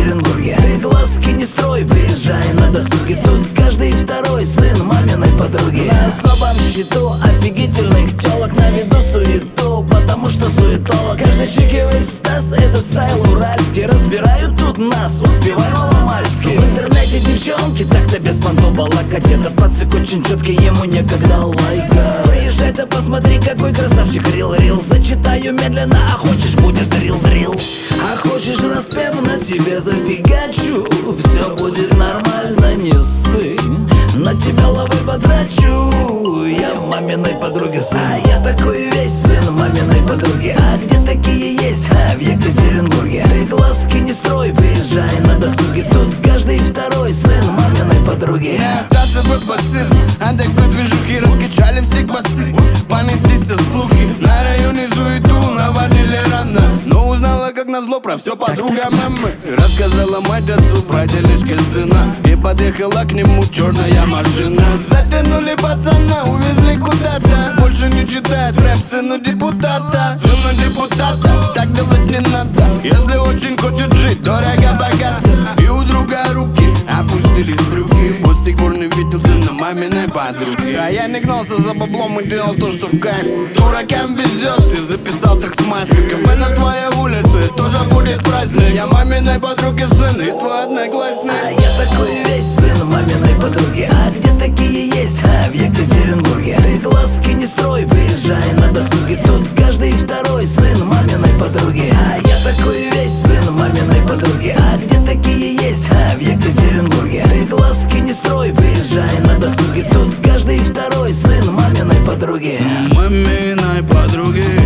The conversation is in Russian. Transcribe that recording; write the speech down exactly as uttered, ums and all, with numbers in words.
Екатеринбурге. Ты глазки не строй, приезжай на досуге. Тут каждый второй сын маминой подруги. На особом счету офигительных телок, на виду суету, потому что суетолог. Каждый чик и экстаз, это стайл уральский. Разбирают тут нас, успевай маломальски. В интернете девчонки так-то без понтов балакать. Этот пацик очень четкий, ему некогда лайка. Приезжай-то посмотри, какой красавчик рил-рил. Зачитаю медленно, а хочешь будет рил-дрил. А хочешь распев, на тебе зафигачу. Все будет нормально, не ссы. На тебя лавы потрачу. Я маминой подруги сын. А я такой весь сын маминой подруги. А где такие есть? А в Екатеринбурге. Ты глазки не строй, приезжай на досуге. Тут каждый второй сын маминой подруги. Не остаться бы босым, а так бы движухи раскачали всех басы. Понеслись слухи, на районе суету наводили рано. Но узнала, как назло, про все подруга мамы. Рассказала мать отцу про дележки сына. И подъехала к нему черная машина. Затянули пацана, увезли куда-то. Больше не читает рэп сыну депутата. Сыну депутата, так делать не надо. Если очень хочет жить дорого-богато. И у друга руки опустились брюки. Вот с тех пор не видел сына маминой подруги. А я не гнался за баблом и делал то, что в кайф. Дуракам везет, ты записал трек с мафиком. И на твоей улице тоже будет праздник. Я маминой подруги сын и твой одноклассник. А я такой весь сын маминой подруги. А где такие есть? А в Екатеринбурге. Ты глазки не строй, приезжай на досуге. Тут каждый второй сын маминой подруги. А я такой весь сын маминой подруги. А где такие есть? А в Екатеринбурге. Ты глазки не строй, приезжай на досуге. Тут каждый второй сын маминой подруги. Маминой подруги.